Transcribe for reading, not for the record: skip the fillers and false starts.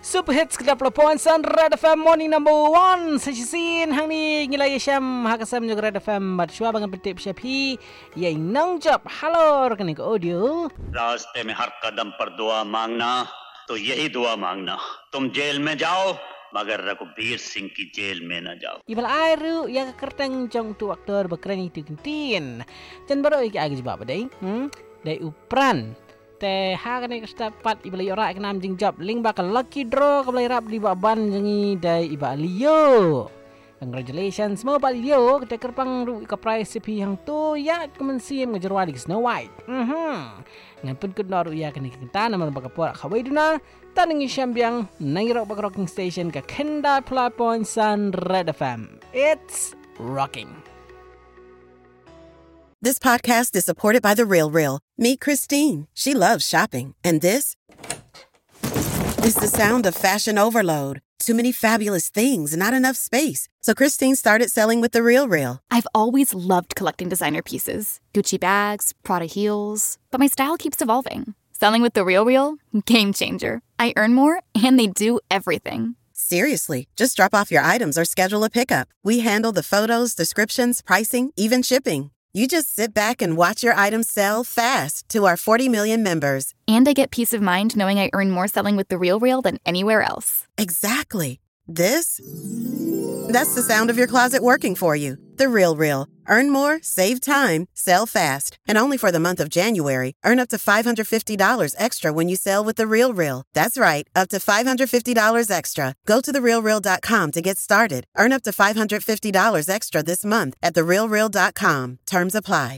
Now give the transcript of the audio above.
Super Hits ke-10.9 Red FM Morning Number 1 Sejisin hang ni ngilai Syam hakasam juga Red FM Batsua bangan petip syapi Yai nang job Halo rekening ke audio रास्ते में हर कदम पर दुआ मांगना तो यही दुआ मांगना तुम जेल में जाओ मगर रघुबीर सिंह की जेल में न जाओ Ibal airu yang kerteng jong tu aktor berkerani tu kintin Jan baru iki agi jebab badai Dai upran Te hakane kestapat ibal yora ek nam jing job Ling bakal lucky draw kabalai rap di baban jengi dai iba Leo Congratulations mo Pak Leo kita kerpang ru ka prize sepi hang tu ya kemensiam ngajarwa di Snow White. Ngan pun kena ru ya kini kita nama baka por khawai duna taningi syambiang nairok baka rocking station ka Kenda Play Sun Red FM. It's rocking. This podcast is supported by The RealReal. Meet Christine. She loves shopping. And this is the sound of fashion overload. Too many fabulous things, not enough space. So Christine started selling with The RealReal. I've always loved collecting designer pieces. Gucci bags, Prada heels. But my style keeps evolving. Selling with The RealReal? Game changer. I earn more, and they do everything. Seriously, just drop off your items or schedule a pickup. We handle the photos, descriptions, pricing, even shipping. You just sit back and watch your items sell fast to our 40 million members. And I get peace of mind knowing I earn more selling with The RealReal than anywhere else. Exactly. That's the sound of your closet working for you. The RealReal. Earn more, save time, sell fast. And only for the month of January, earn up to $550 extra when you sell with The RealReal. That's right, up to $550 extra. Go to TheRealReal.com to get started. Earn up to $550 extra this month at TheRealReal.com. Terms apply.